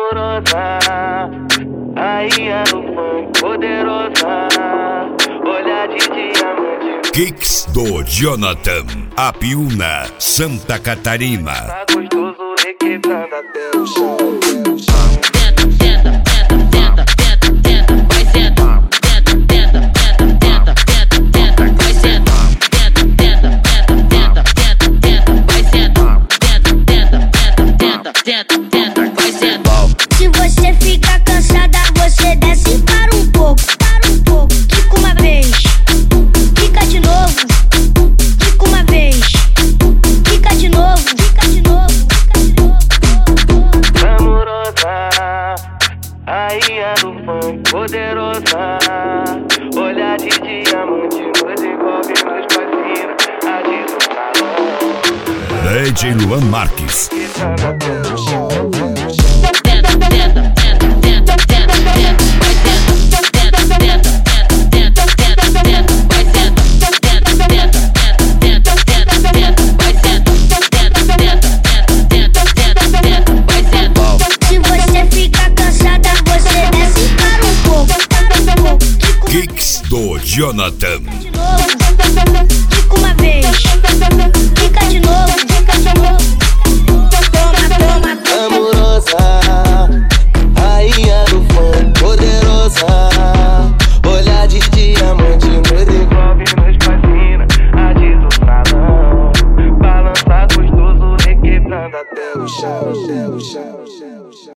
amorosa, aí é do funk poderosa, olhar de diamante. Kicks do Jonathan, Apiúna, Santa Catarina. Tá gostoso requebrando até o chão. Se você ficar cansada, você desce para um pouco, quica uma vez, quica de novo, quica uma vez, quica de novo, quica de novo, Amorosa, aí é do funk poderosa, olhar de diamante, nos envolve nos passinhos, agita o salão. DJ Luan Marques. Requebrando até o chão. Se você ficar cansada, você desce para um pouco, Kicks do Jonathan.